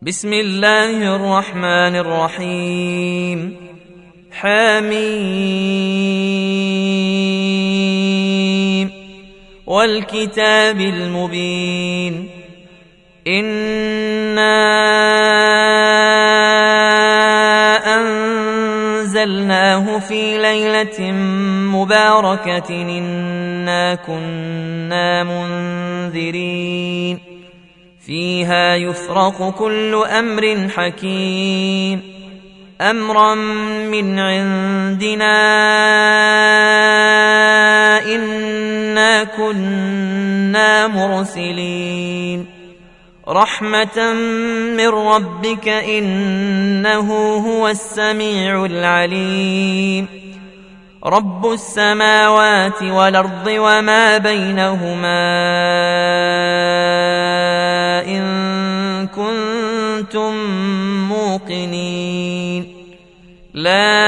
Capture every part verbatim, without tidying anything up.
بسم الله الرحمن الرحيم. حميم والكتاب المبين. إنا أنزلناه في ليلة مباركة إنا كنا منذرين فيها يفرق كل أمر حكيم أمرا من عندنا إنا كنا مرسلين رحمة من ربك إنه هو السميع العليم رب السماوات والأرض وما بينهما إن كنتم موقنين لا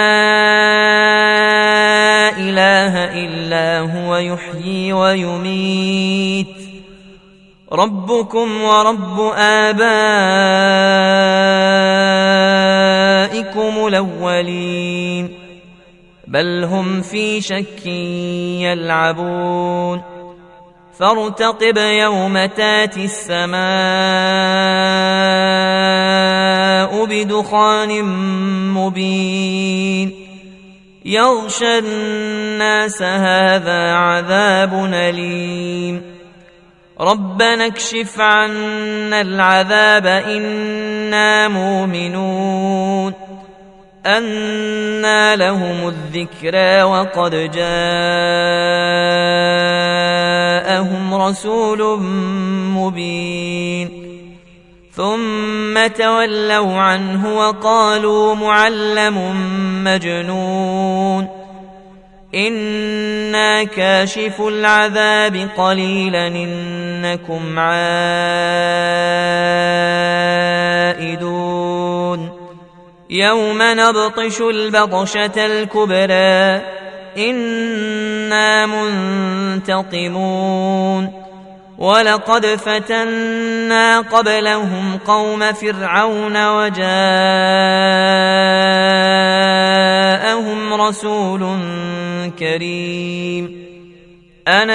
إله إلا هو يحيي ويميت ربكم ورب آبائكم الأولين بل هم في شك يلعبون فارتقب يوم تاتي السماء بدخان مبين يغشى الناس هذا عذاب أليم ربنا اكشف عنا العذاب إنا مؤمنون أنى لهم الذكرى وقد جاءهم رسول مبين ثم تولوا عنه وقالوا معلم مجنون إنا كاشف العذاب قليلا إنكم عائدون يوم نبطش البطشة الكبرى إنا منتقمون ولقد فتنا قبلهم قوم فرعون وجاءهم رسول كريم أن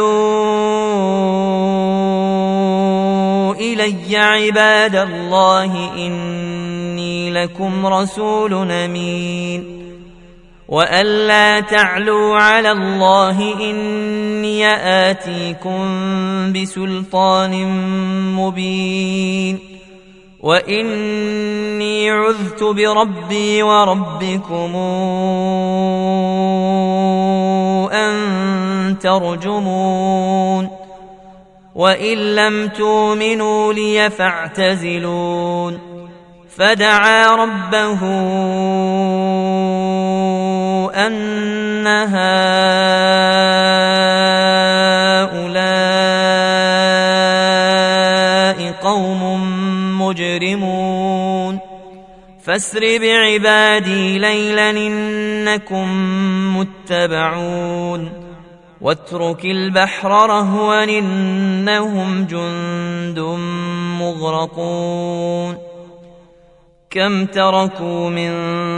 ادوا إلي عباد الله إني لكم رسول أمين وأن لا تعلوا على الله إني آتيكم بسلطان مبين وإني عذت بربي وربكم أن ترجمون وإن لم تؤمنوا لي فاعتزلون فدعا ربه أن هؤلاء قوم مجرمون فاسر بعبادي ليلا إنكم متبعون واترك البحر رهوا إنهم جند مغرقون كم تركوا من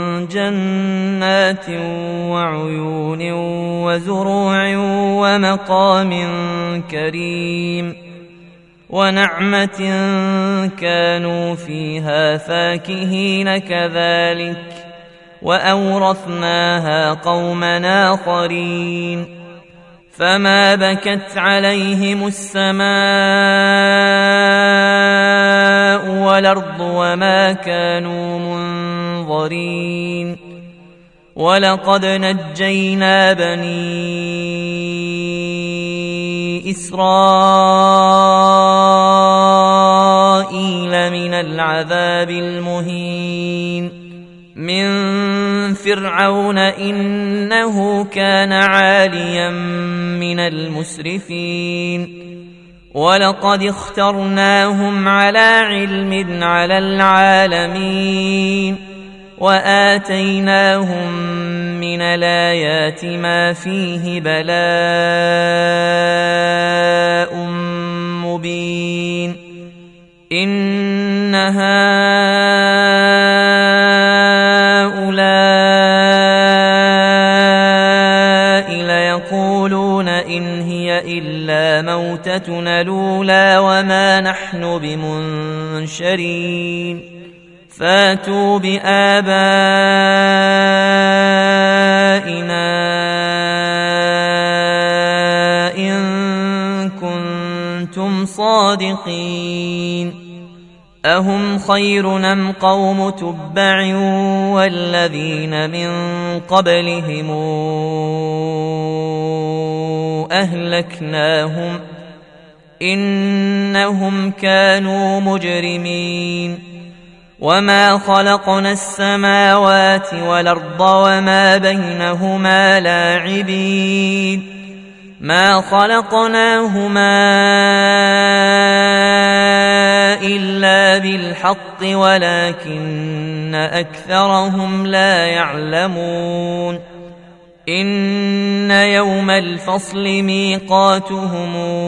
جنات وعيون وزروع ومقام كريم ونعمة كانوا فيها فاكهين كذلك وأورثناها قوما آخرين فما بكت عليهم السماء والأرض وما كانوا منظرين ولقد نجينا بني إسرائيل من العذاب المهين من فرعون إنه كان عاليا من المسرفين ولقد اخترناهم على علم على العالمين وآتيناهم من الآيات ما فيه بلاء مبين إن هؤلاء ليقولون إن هي إلا موتتنا الأولى وما نحن بمنشرين فاتوا بآبائنا إن كنتم صادقين أهم خير أم قوم تبع والذين من قبلهم أهلكناهم إنهم كانوا مجرمين وما خلقنا السماوات والأرض وما بينهما لاعبين ما خلقناهما إلا بالحق ولكن أكثرهم لا يعلمون إن يوم الفصل ميقاتهم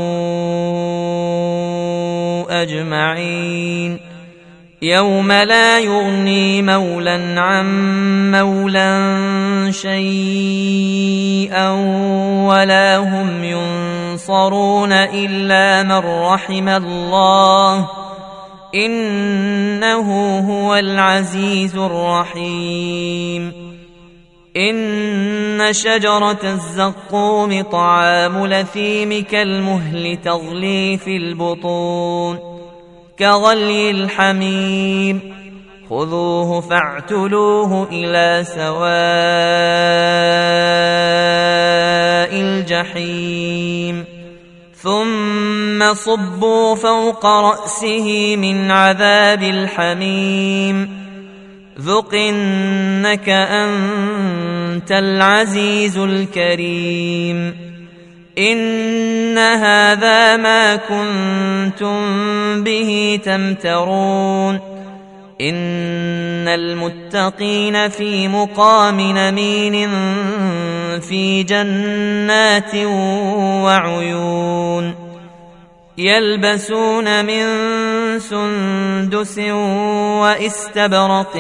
أجمعين يوم لا يغني مولى عن مولى شيئا ولا هم ينصرون إلا من رحم الله إنه هو العزيز الرحيم إن شجرة الزقوم طعام الأثيم كالمهل تغلي في البطون كغلي الحميم خذوه فاعتلوه إلى سواء الجحيم ثم صبوا فوق رأسه من عذاب الحميم ذق إنك أنت العزيز الكريم إن هذا ما كنتم به تمترون إن المتقين في مقام أمين في جنات وعيون يلبسون من سندس واستبرق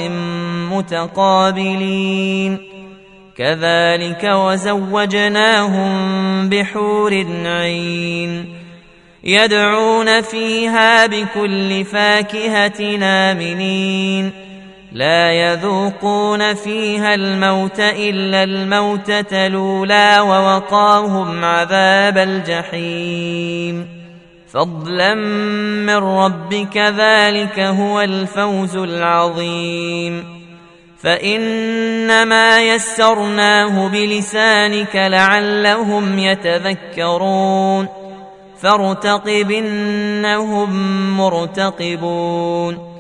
متقابلين كذلك وزوجناهم بحور عين يدعون فيها بكل فاكهة آمنين لا يذوقون فيها الموت إلا الموتة الأولى ووقاهم عذاب الجحيم فضلا من ربك ذلك هو الفوز العظيم فإنما يسرناه بلسانك لعلهم يتذكرون فارتقب إنهم مرتقبون